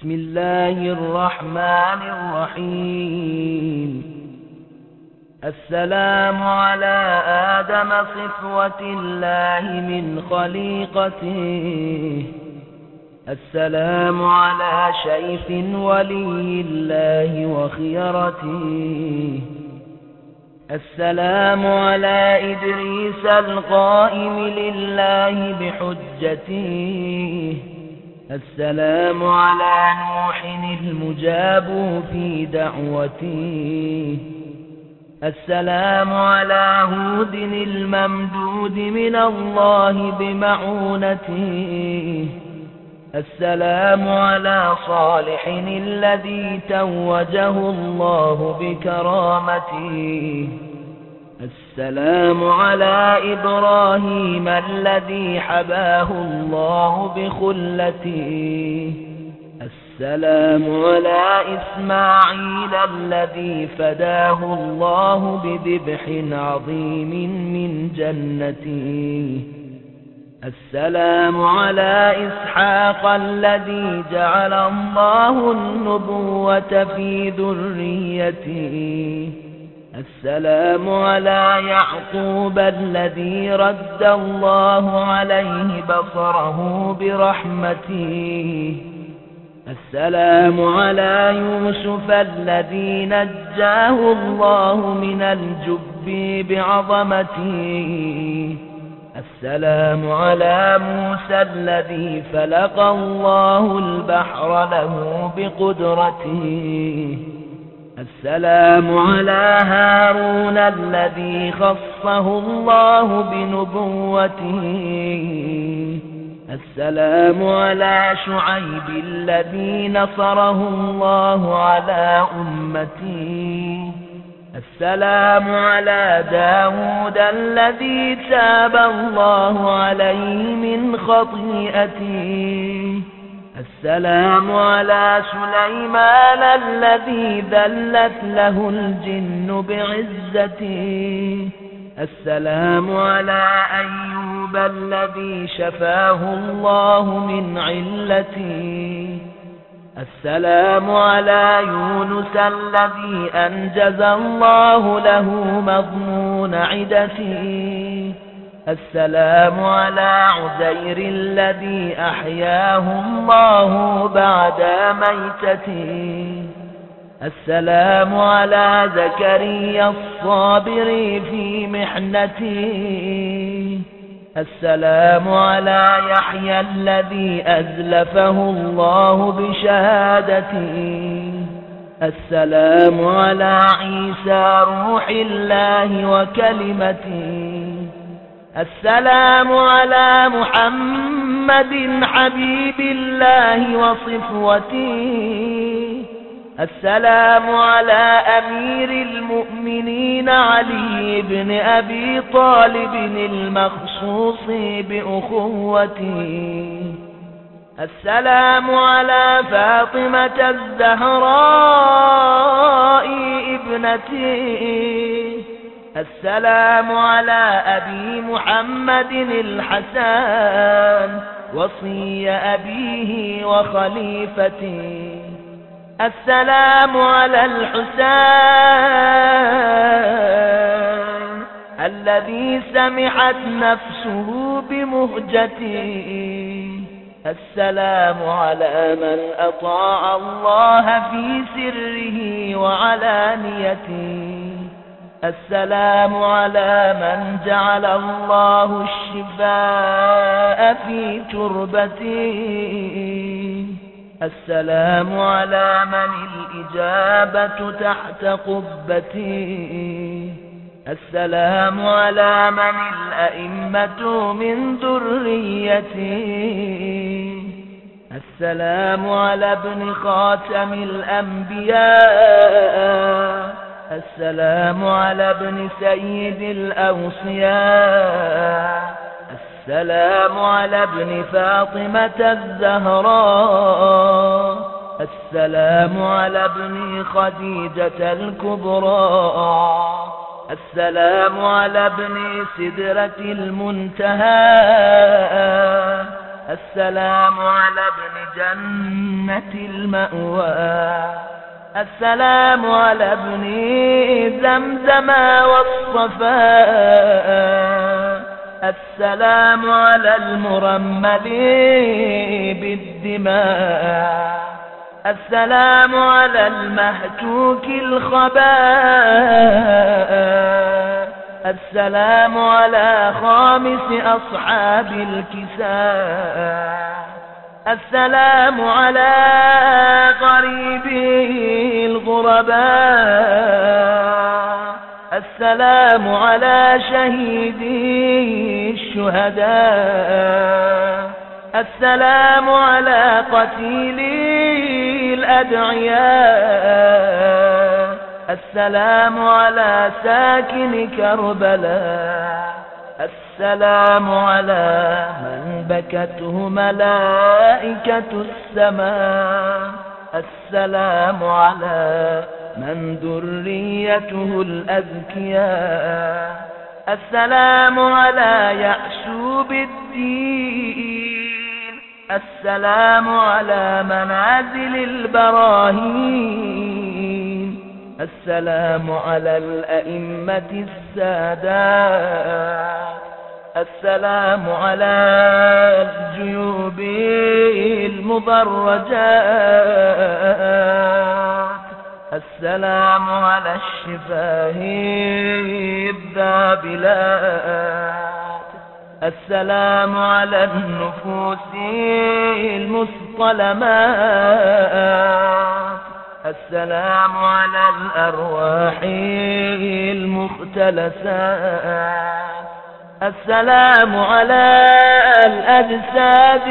بسم الله الرحمن الرحيم. السلام على آدم صفوة الله من خليقته، السلام على شيخ ولي الله وخيرته، السلام على إدريس القائم لله بحجته، السلام على نوح المجاب في دعوته، السلام على هود الممدود من الله بمعونته، السلام على صالح الذي توجه الله بكرامته، السلام على إبراهيم الذي حباه الله بخلته، السلام على إسماعيل الذي فداه الله بذبح عظيم من جنته، السلام على إسحاق الذي جعل الله النبوة في ذريته، السلام على يعقوب الذي رد الله عليه بصره برحمته، السلام على يوسف الذي نجاه الله من الجب بعظمته، السلام على موسى الذي فلق الله البحر له بقدرته، السلام على هارون الذي خصه الله بنبوته، السلام على شعيب الذي نصره الله على أمته، السلام على داود الذي تاب الله عليه من خطيئته، السلام على سليمان الذي ذلت له الجن بعزته، السلام على أيوب الذي شفاه الله من علته، السلام على يونس الذي أنجز الله له مضمون عدته، السلام على عزير الذي أحياه الله بعد ميتته، السلام على زكريا الصابر في محنته، السلام على يحيى الذي أزلفه الله بشهادته، السلام على عيسى روح الله وكلمته، السلام على محمد حبيب الله وصفوته، السلام على أمير المؤمنين علي بن أبي طالب المخصوص بأخوته، السلام على فاطمة الزهراء ابنته، السلام على أبي محمد الحسن وصي أبيه وخليفته، السلام على الحسين الذي سمحت نفسه بمهجته، السلام على من أطاع الله في سره وعلانيته، السلام على من جعل الله الشفاء في تربته، السلام على من الإجابة تحت قبته، السلام على من الأئمة من ذريته، السلام على ابن خاتم الأنبياء، السلام على ابن سيد الأوصياء، السلام على ابن فاطمة الزهراء، السلام على ابن خديجة الكبرى، السلام على ابن سدرة المنتهى، السلام على ابن جنة المأوى السلام على ابن زمزم والصفاء السلام على المرمل بالدماء السلام على المهتوك الخباء السلام على خامس أصحاب الكساء السلام على غريبي الغرباء السلام على شهيدي الشهداء السلام على قتيلي الأدعياء السلام على ساكن كربلاء السلام على من بكته ملائكة السماء السلام على من ذريته الأذكياء السلام على يعشوب الدين السلام على منازل البراهين السلام على الأئمة السادات السلام على الجيوب المضرجات السلام على الشفاه الذابلات السلام على النفوس المصطلمات السلام على الأرواح المختلسات السلام على الأجساد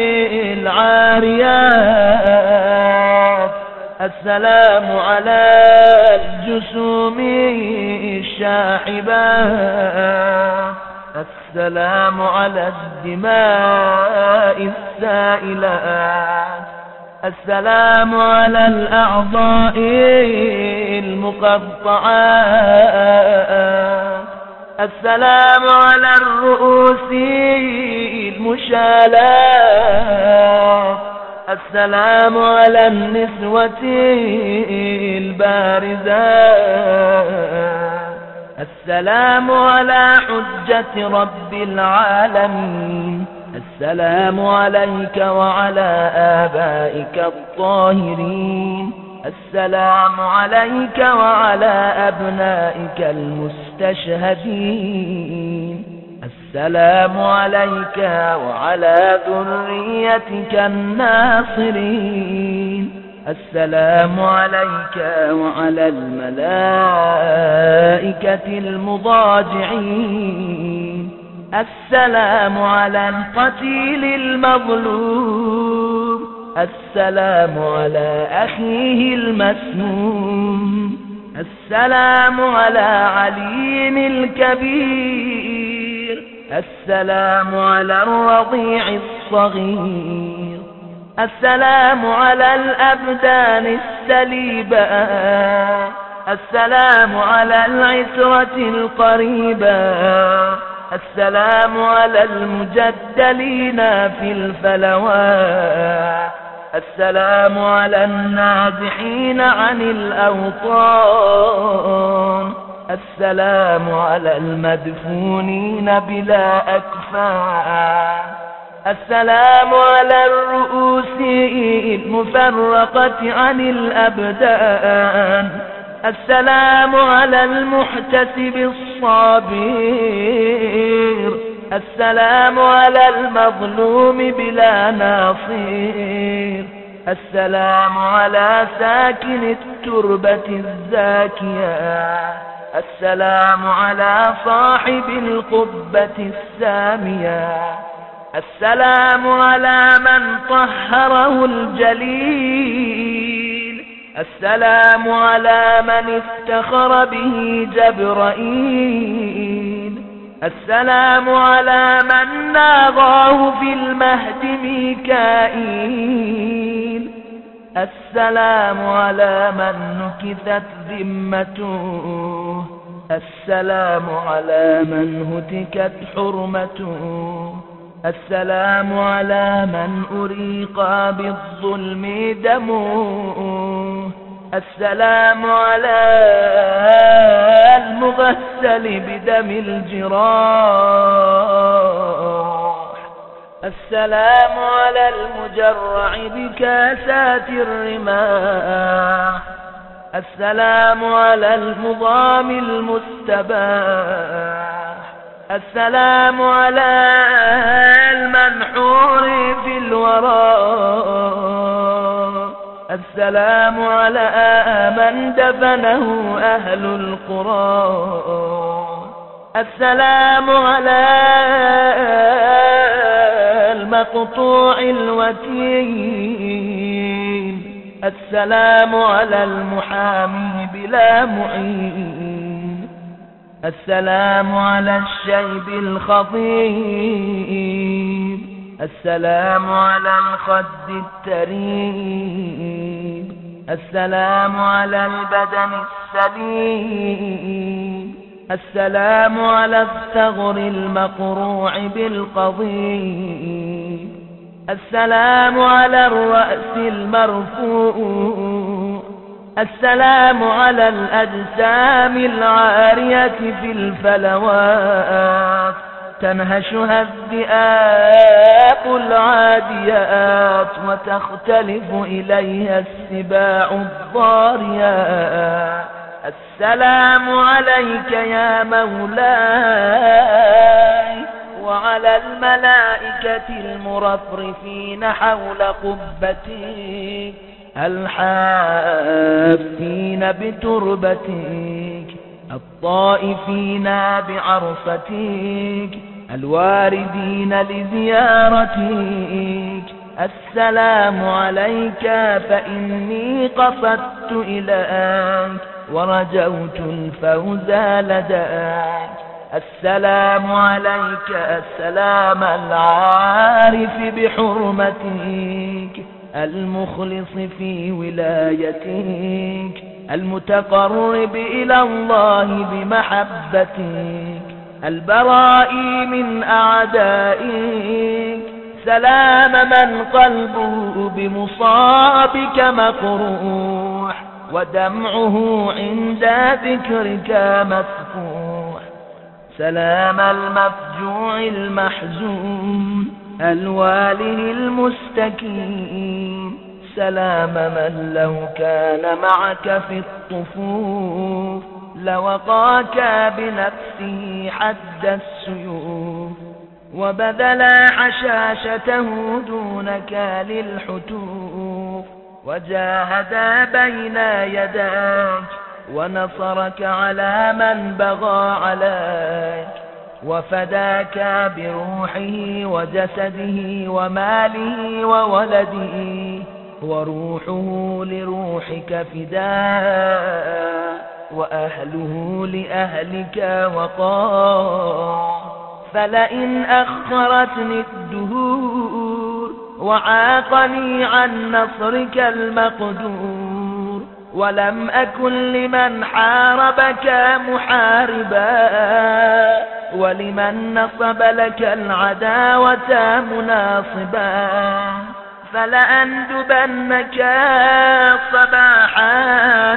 العاريات السلام على الجسوم الشاحبات السلام على الدماء السائلات السلام على الأعضاء المقطعات السلام على الرؤوس المشالات السلام على النسوة البارزات السلام على حجة رب العالمين السلام عليك وعلى آبائك الطاهرين السلام عليك وعلى أبنائك المستشهدين السلام عليك وعلى ذريتك الناصرين السلام عليك وعلى الملائكة المضاجعين السلام على القتيل المظلوم السلام على أخيه المسموم السلام على علي الكبير السلام على الرضيع الصغير السلام على الأبدان السليبة السلام على العسرة القريبة السلام على المجدلين في الفلوات السلام على النازحين عن الأوطان السلام على المدفونين بلا أكفان السلام على الرؤوس المفرقة عن الأبدان السلام على المحتسب الصابر السلام على المظلوم بلا ناصير السلام على ساكن التربة الزاكية السلام على صاحب القبة السامية السلام على من طهره الجليل السلام على من افتخر به جبرائيل السلام على من ناغاه في المهد ميكائيل السلام على من نكثت ذمته السلام على من هتكت حرمته السلام على من أريق بالظلم دمه، السلام على المغسل بدم الجراح، السلام على المجرع بكاسات الرماح، السلام على المضام المستباح، السلام على المنحور في الوراء، السلام على من دفنه أهل القرى، السلام على المقطوع الوتين، السلام على المحامي بلا معين، السلام على الشيب الخضيب، السلام على الخد التريب، السلام على البدن السليم، السلام على الثغر المقروع بالقضيب، السلام على الرأس المرفوع، السلام على الأجسام العارية في الفلوات تنهشها الذئاب العاديات وتختلف إليها السباع الضاريات. السلام عليك يا مولاي وعلى الملائكة المرفرفين حول قبتك الحافين بتربتك الطائفين بعرفتك الواردين لزيارتك. السلام عليك فإني قصدت إليك ورجوت الفوز لديك. السلام عليك السلام العارف بحرمتك المخلص في ولايتك المتقرب إلى الله بمحبتك البرائي من أعدائك. سلام من قلبه بمصابك مقروح ودمعه عند ذكرك مسفوح. سلام المفجوع المحزون الواله المستكين. سلام من لو كان معك في الطفوف لوقاك بنفسه حد السيوف وبذل حشاشته دونك للحتوف وجاهد بين يديك ونصرك على من بغى عليك وفداك بروحه وجسده وماله وولده وروحه لروحك فداء وأهله لأهلك وقار. فلئن أخرتني الدهور وعاقني عن نصرك المقدور ولم أكن لمن حاربك محاربا ولمن نصب لك العداوة مناصبا فلأندبنك صباحا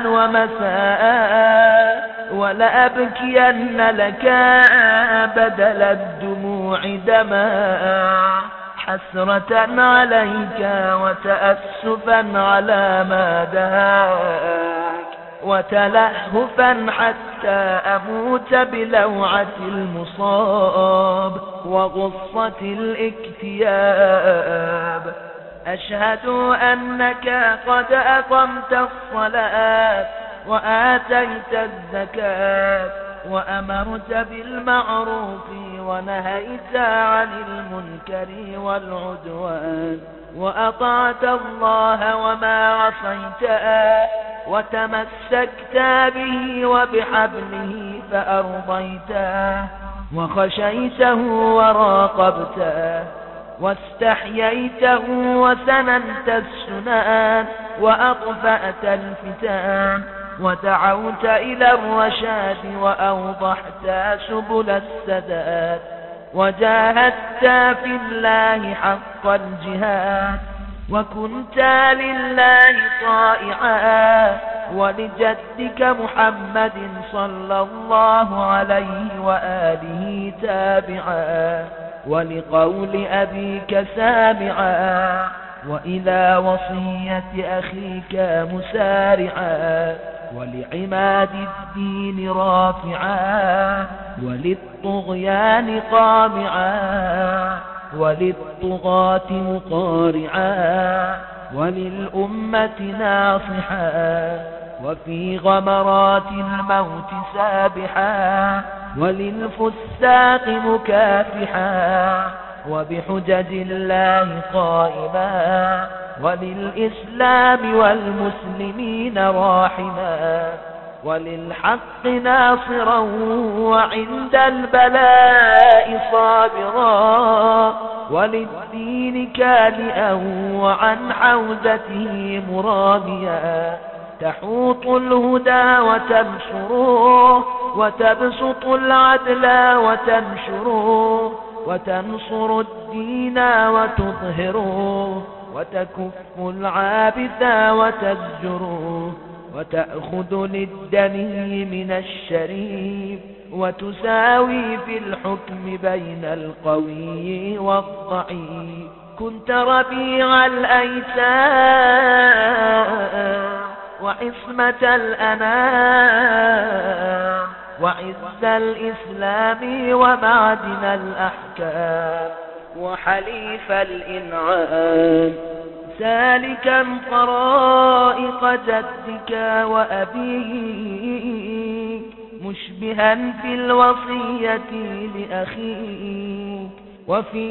ومساء ولأبكين لك بدل الدموع دما حسرة عليك وتأسفا على ما دهاك وتلهفا حتى أموت بلوعة المصاب وغصة الاكتياب. أشهد أنك قد أقمت الصلاة وآتيت الزكاة وأمرت بالمعروف ونهيت عن المنكر والعدوان وأطعت الله وما عصيته وتمسكت به وبحبله فأرضيته وخشيته وراقبته واستحييته وسننت السنان وأطفأت الفتان ودعوت إلى الرشاد وأوضحت سبل السداد. وجاهدت في الله حق الجهاد، وكنت لله طائعا ولجدك محمد صلى الله عليه وآله تابعا، ولقول أبيك سامعا، وإلى وصية أخيك مسارعا، ولعماد الدين رافعا، وللطغيان قامعا، وللطغاة مقارعا، وللأمة ناصحا، وفي غمرات الموت سابحا، وللفساق مكافحا، وبحجج الله قائما، وللإسلام والمسلمين راحما، وللحق ناصرا وعند البلاء صابرا، وللدين كالئا وعن حوزته مراميا، تحوط الهدى وتنشره، وتبسط العدل وتنشره، وتنصر الدين وتظهره، وتكف العابث وتزجره، وتأخذ للدني من الشريف، وتساوي في الحكم بين القوي والضعيف. كنت ربيع الأيتام وعصمة الأنام، وعز الإسلام ومعدن الأحكام، وحليف الإنعام، سالكا طرائق جدك وأبيك، مشبها في الوصية لأخيك، وفي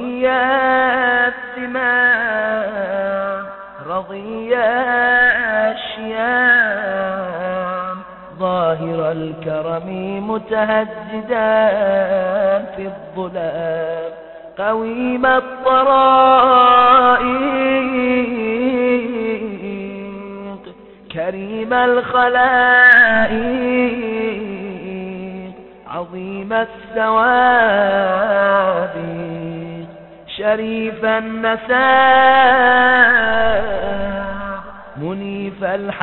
الثمار رضي الشيام، ظاهر الكرم متهجدا في الظلام، قويم الطرائق، كريم الخلائق، عظيم السوابق، شريف النساب، منيف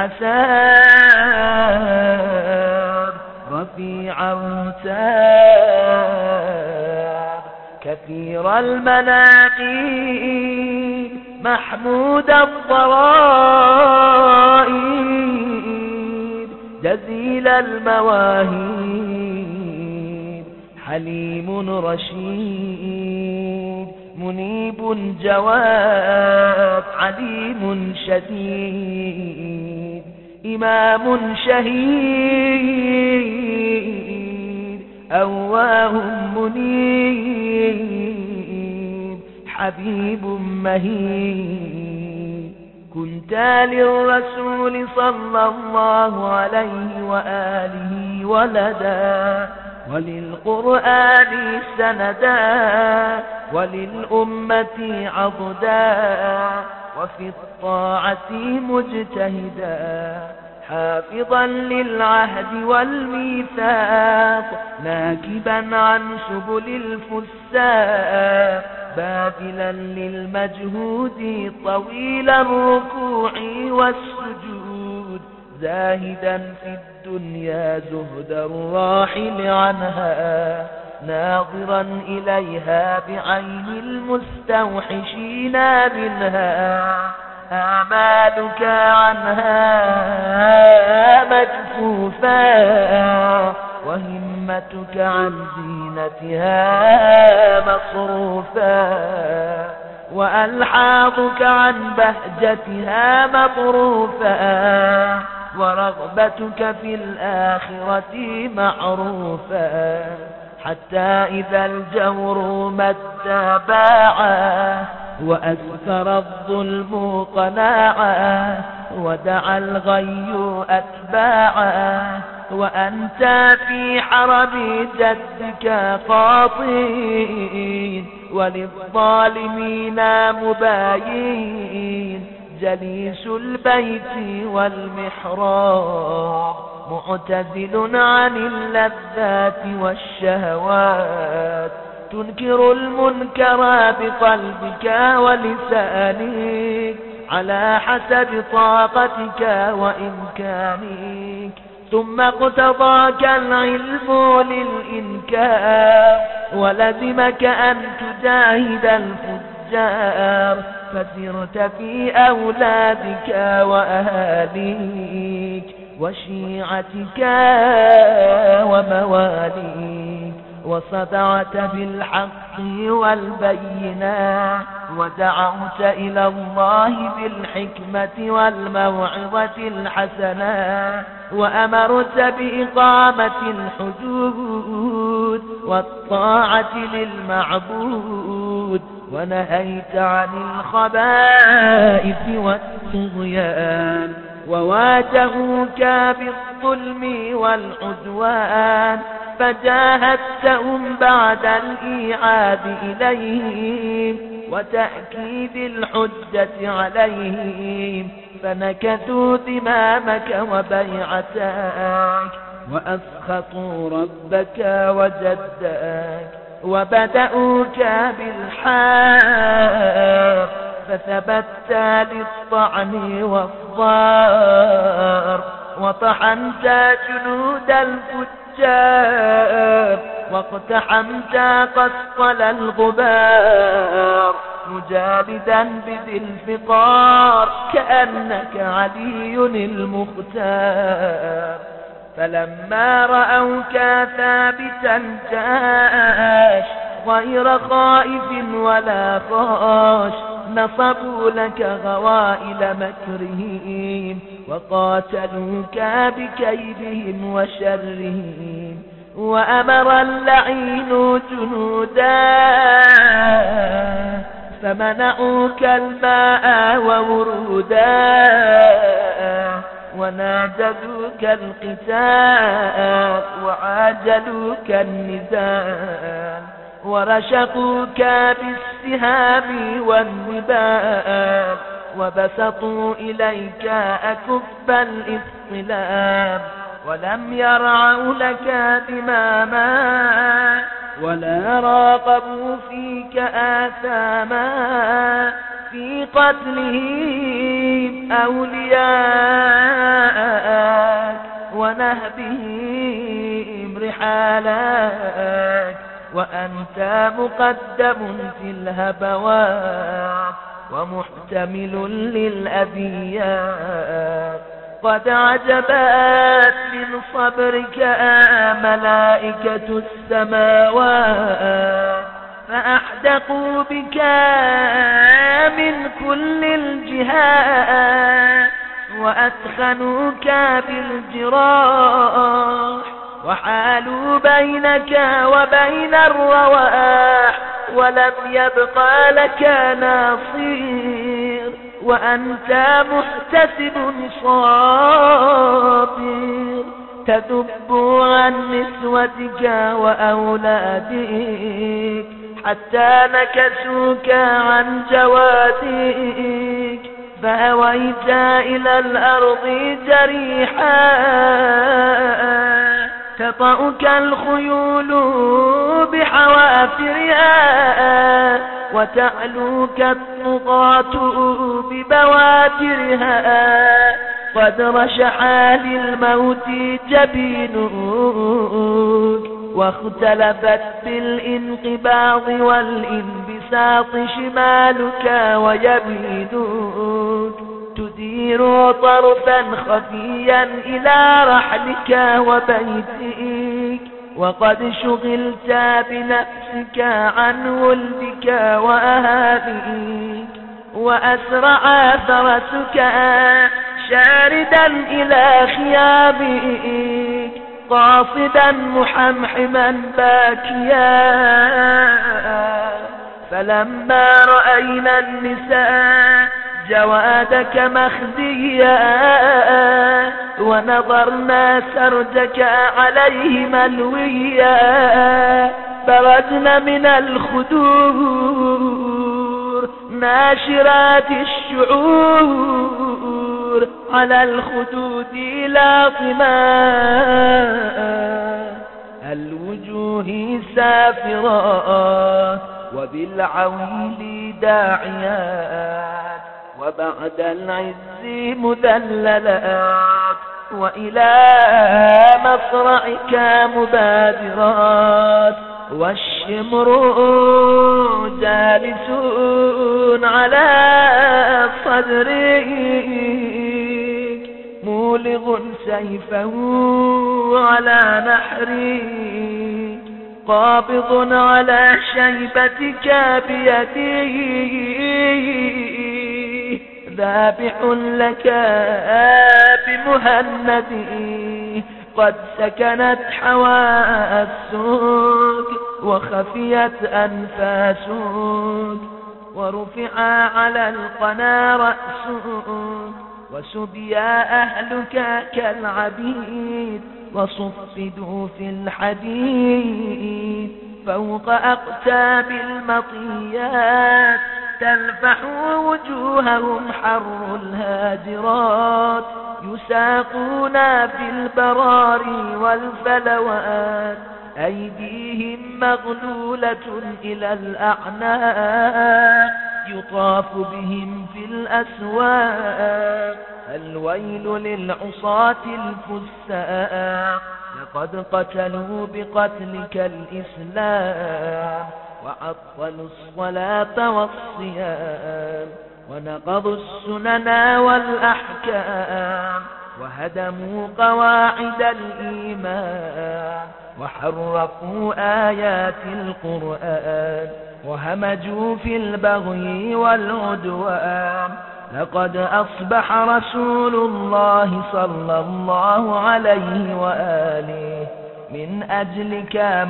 الحساب، رفيع الرتاب، كثير المناقب، محمود الضرائب، جزيل المواهب، حليم رشيد، منيب جواد، عليم شديد، إمام شهيد، أواه منيب، حبيب مهيب. كنت للرسول صلى الله عليه وآله ولدا، وللقرآن سندا، وللأمة عضدا، وفي الطاعة مجتهدا، حافظا للعهد والميثاق، ناكبا عن سبل الفساق، باذلا للمجهود طويل الركوع والسجود، زاهدا في الدنيا زهد الراحل عنها، ناظرا إليها بعين المستوحشين منها، آمالك عنها مجفوفا، وهمتك عن زينتها مصروفا، وألحاظك عن بهجتها مطروفا، ورغبتك في الآخرة معروفا، حتى إذا الجور مد باعا، وأكثر الظلم قناعا، ودعا الغي أتباعا، وأنت في حرم جدك قاطين، وللظالمين مباين، جليس البيت والمحراب، معتزل عن اللذات والشهوات، وتنكر المنكر بقلبك ولسانك على حسب طاقتك وإمكانك. ثم اقتضاك العلم للإنكار ولزمك أن تجاهد الفجار، فسرت في أولادك وأهاليك وشيعتك ومواليك، وصدعت بالحق والبينات، ودعوت إلى الله بالحكمة والموعظة الحسنة، وأمرت بإقامة الحدود والطاعة للمعبود، ونهيت عن الخبائث والطغيان، وواجهوك بالظلم والعدوان، فجاهدتهم بعد الإيعاد إليهم وتأكيد الحجة عليهم، فنكثوا ذمامك وبيعتك، وأسخطوا ربك وجدك، وبدأوك بالحق، فثبت للطعن والضار، وطحنت جنود الفجار، واقتحمت قسطل الغبار، مجالدا بذي الفقار كأنك علي المختار. فلما رأوك ثابتا جاش غير خائف ولا خاش، نصبوا لك غوائل مكرهم، وقاتلوك بكيدهم وشرهم، وأمر اللعين جنودا فمنعوك الماء وورودا، وناجدوك القتال وعاجلوك النزال، ورشقوك بالسهام والنبال، وبسطوا إليك أكف الإسلام، ولم يرعوا لك ذماما، ولا راقبوا فيك آثاما، في قتلهم أولياءك ونهبهم رحالك، وأنت مقدم في الهبوات ومحتمل للأذيات. قد عجبت من صبرك ملائكة السماوات، فأحدقوا بك من كل الجهات، وأثخنوك بالجراح، وحالوا بينك وبين الرواح، ولم يبقى لك ناصير، وأنت محتسب صابر، تذب عن نسوتك وأولادك، حتى نكسوك عن جوادك، فأويت إلى الأرض جريحا، تطأك الخيول بحوافرها، وتعلوك الطغاة ببواترها، قد رشحا للموت جبينك، واختلفت بالانقباض والانبساط شمالك ويمينك، تدير طرفا خفيا إلى رحلك وبيتك، وقد شغلت بنفسك عن ولدك وأهاليك، وأسرع فرسك شاردا إلى خيابك، قاصدا محمحما باكيا. فلما رأينا النساء جوادك مخزيا، ونظرنا سرجك عليه ملويا، برزن من الخدور ناشرات الشعور، على الخدود لاطما. الوجوه سافرات وبالعويل داعيات وبعد العز مذللات وإلى مصرعك مبادرات والشمر جالسون على صدرك مولغ سيفه على نحرك قابض على شيبتك بيده ذابح لك بمهندي قد سكنت حواسك وخفيت أنفاسك ورفع على القنا رأسك وسبيا أهلك كالعبيد وصفدوا في الحديد فوق أقتاب المطيات تلفح وجوههم حر الهاجرات يساقون في البراري والفلوات أيديهم مغلولة إلى الأعناق يطاف بهم في الأسواق الويل للعصاة الفساق لقد قتلوا بقتلك الإسلام وعطلوا الصلاة والصيام ونقضوا السنن والأحكام وهدموا قواعد الإيمان وحرفوا آيات القرآن وهمجوا في البغي والعدوان لقد أصبح رسول الله صلى الله عليه وآله من أجلك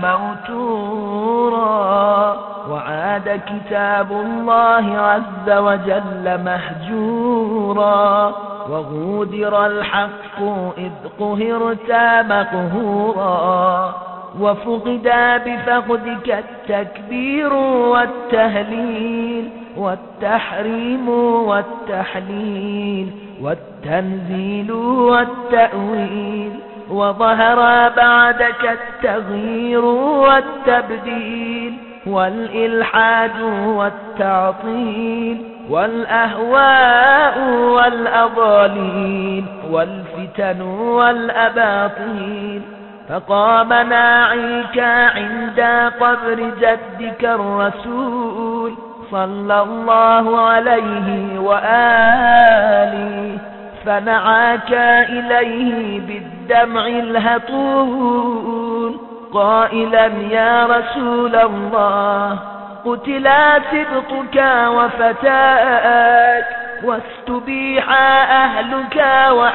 موتورا وعاد كتاب الله عز وجل مهجورا وغودر الحق إذ قهرت مقهورا وفقد بفقدك التكبير والتهليل والتحريم والتحليل والتنزيل والتأويل وظهر بعدك التغيير والتبديل والإلحاد والتعطيل والأهواء والأضاليل والفتن والأباطيل فقام ناعيك عند قبر جدك الرسول صلى الله عليه وآله فنعاك إليه بالدمع الهطول قائلا يا رسول الله قتلا سبطك وفتاك واستبيح أهلك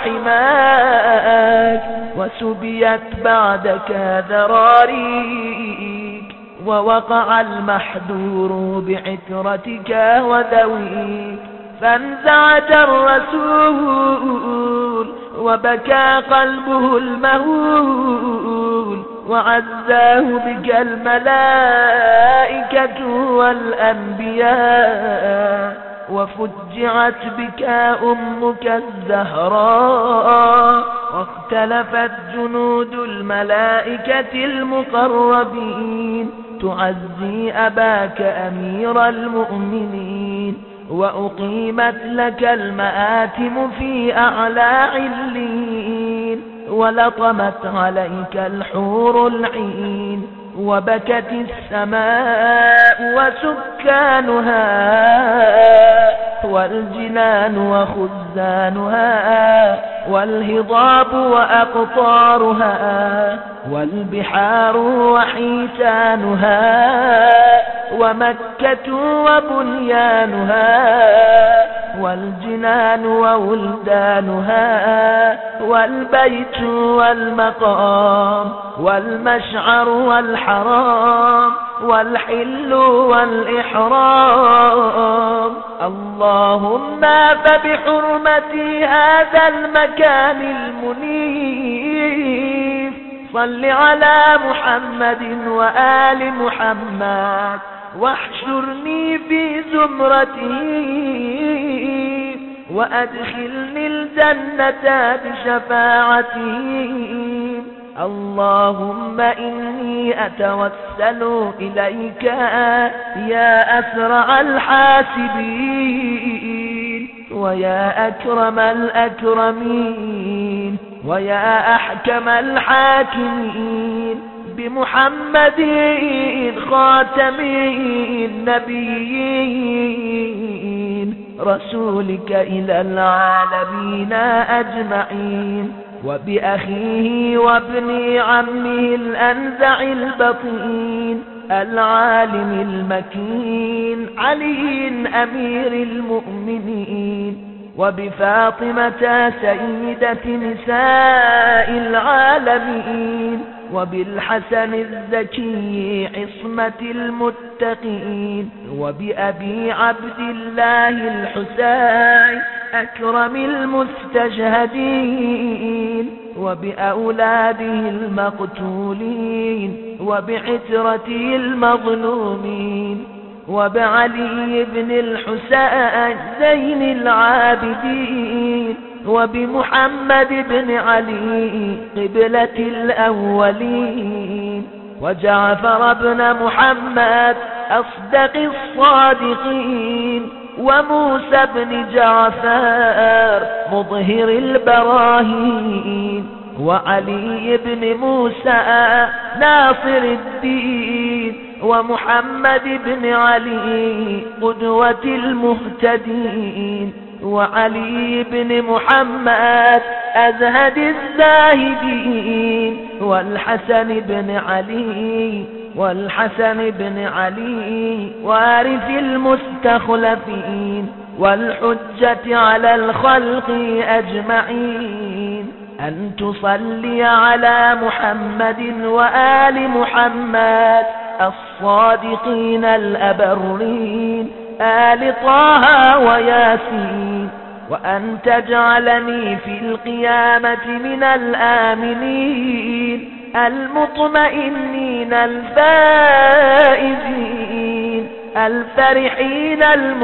وحماك وسبيت بعدك ذراريك ووقع المحذور بعترتك وذويك فانزعج الرسول وبكى قلبه المهول وعزاه بك الملائكة والأنبياء وفجعت بك أمك الزهراء واختلفت جنود الملائكة المقربين تعزي أباك أمير المؤمنين وأقيمت لك المآتم في أعلى علين ولطمت عليك الحور العين وبكت السماء وسكانها والجنان وخزانها والهضاب وأقطارها والبحار وحيتانها ومكة وبنيانها والجنان وولدانها والبيت والمقام والمشعر والحرام والحل والإحرام اللهم فبحرمة هذا المكان المنيف صل على محمد وآل محمد واحشرني في زمرته وأدخلني الجنة بشفاعته اللهم إني أتوسل إليك يا أسرع الحاسبين ويا أكرم الأكرمين ويا أحكم الحاكمين بمحمد خاتم النبيين رسولك إلى العالمين أجمعين وبأخيه وابن عمه الأنزع البطين العالم المكين علي أمير المؤمنين وبفاطمة سيدة نساء العالمين وبالحسن الزكي عصمة المتقين وبأبي عبد الله الحسين أكرم المستشهدين وبأولاده المقتولين وبعترته المظلومين وبعلي بن الحسين زين العابدين وبمحمد بن علي قبلة الأولين وجعفر بن محمد أصدق الصادقين وموسى بن جعفر مظهر البراهين وعلي بن موسى ناصر الدين ومحمد بن علي قدوة المهتدين وعلي بن محمد أزهد الزاهدين والحسن بن علي وارث المستخلفين والحجة على الخلق أجمعين أن تصلي على محمد وآل محمد الصادقين الأبرين آل طه وياسين وأن تجعلني في القيامة من الآمنين المطمئنين الفائزين الفرحين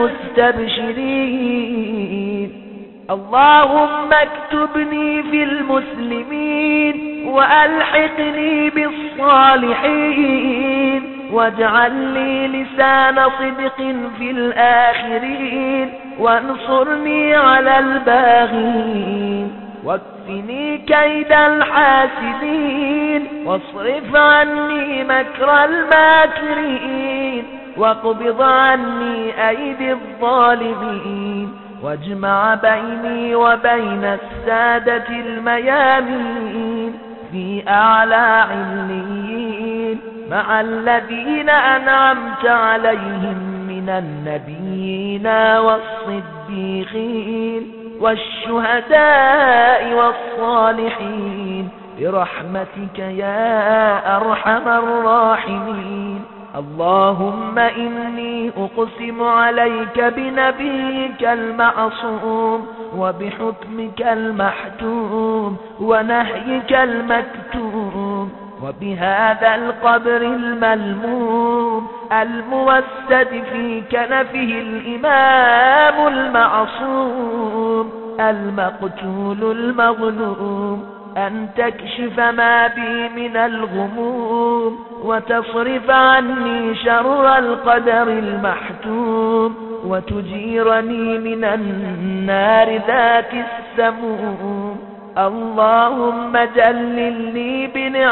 المستبشرين اللهم اكتبني في المسلمين وألحقني بالصالحين واجعل لي لسان صدق في الآخرين وانصرني على الباغين واكفني كيد الحاسدين واصرف عني مكر الماكرين واقبض عني أيدي الظالمين واجمع بيني وبين السادة الميامين في أعلى عليين مع الذين أنعمت عليهم من النبيين والصديقين والشهداء والصالحين برحمتك يا أرحم الراحمين اللهم إني أقسم عليك بنبيك المعصوم وبحكمك المحتوم ونهيك المكتوم وبهذا القبر الملموم الموسد في كنفه الإمام المعصوم المقتول المظلوم أن تكشف ما بي من الغموم وتصرف عني شر القدر المحتوم وتجيرني من النار ذات السموم اللهم جللني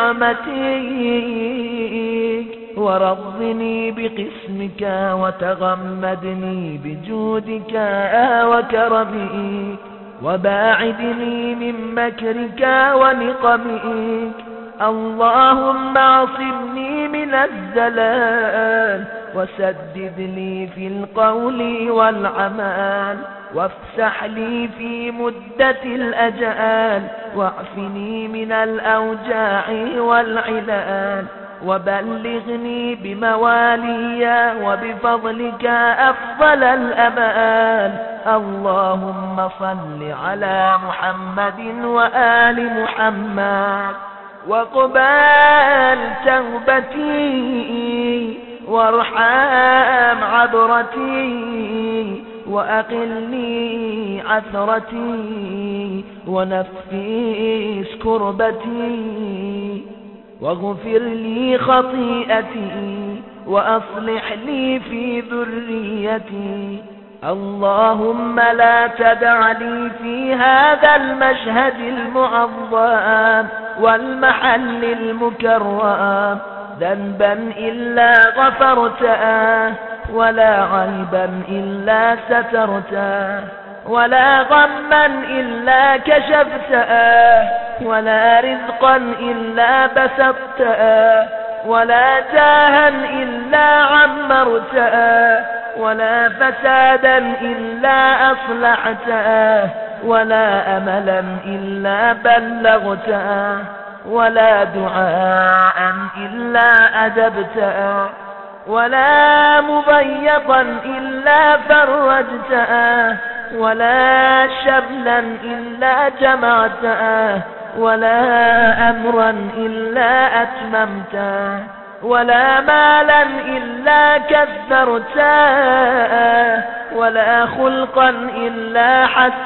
بنعمتك ورضني بقسمك وتغمدني بجودك وكرمك وباعدني من مكرك ونقمك اللهم اعصمني من الزلال وسدد لي في القول والعمل وافسح لي في مدة الأجال واعفني من الأوجاع والعلال وبلغني بموالي وبفضلك أفضل الأمال اللهم صل على محمد وآل محمد وقبال توبتي وارحم عبرتي وأقلني عثرتي ونفيس كربتي واغفر لي خطيئتي وأصلح لي في ذريتي. اللهم لا تدع لي في هذا المشهد المعظم والمحل المكرم ذنبا إلا غفرته، ولا عيبا إلا سترته، ولا غما إلا كشفته، ولا رزقا إلا بسطته، ولا جاها إلا عمرته، ولا فسادا إلا أصلحته، ولا أملا إلا بلغته، ولا دعاء إلا أجبته، ولا مضيقا إلا فرجته، ولا شملا إلا جمعته، ولا أمرا إلا أتممته، ولا مالا إلا كثرته، ولا خلقا إلا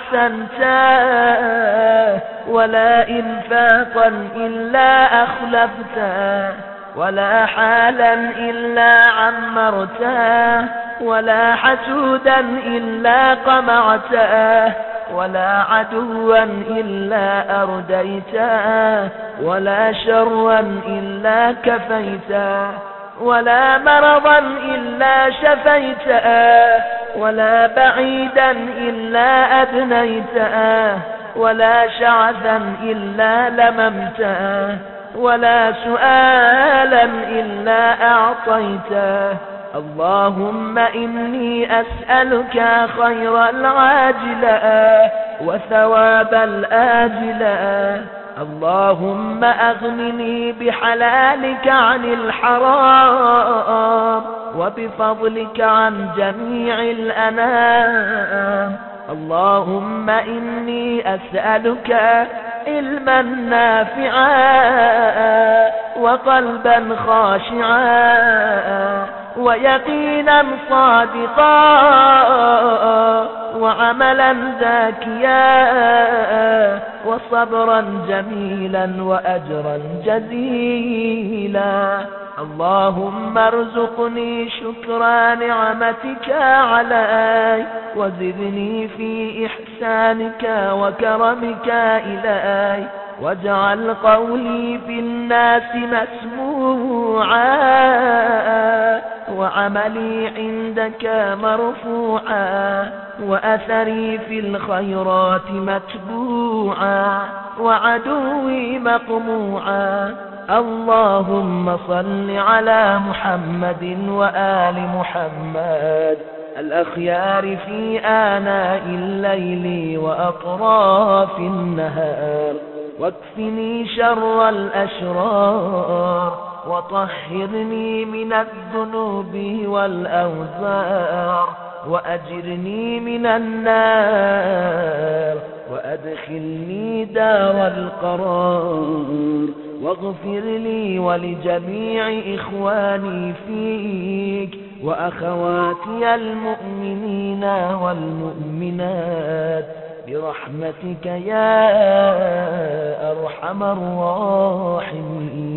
حسنته، ولا إنفاقا إلا أخلفته، ولا حالا إلا عمرته، ولا حسودا إلا قمعته، ولا عدوا إلا أرديته، ولا شرا إلا كفيته، ولا مرضا إلا شفيته، ولا بعيدا إلا أدنيته، ولا شعثا إلا لممته، ولا سؤالا إلا أعطيته. اللهم إني أسألك خير العاجلة وثواب الآجلة. اللهم أغنني بحلالك عن الحرام وبفضلك عن جميع الأنام. اللهم إني أسألك علما نافعا وقلبا خاشعا ويقينا صادقا وعملا زاكيا وصبرا جميلا وأجرا جزيلا. اللهم ارزقني شكر نعمتك علي وزدني في إحسانك وكرمك إلي، واجعل قولي في الناس مسموعا وعملي عندك مرفوعا وأثري في الخيرات متبوعا وعدوي مقموعا. اللهم صل على محمد وآل محمد الأخيار في آناء الليل وأطراف النهار، واكفني شر الأشرار وطهرني من الذنوب والأوزار، وأجرني من النار وأدخلني دار القرار، واغفر لي ولجميع إخواني فيك وأخواتي المؤمنين والمؤمنات برحمتك يا أرحم الراحمين.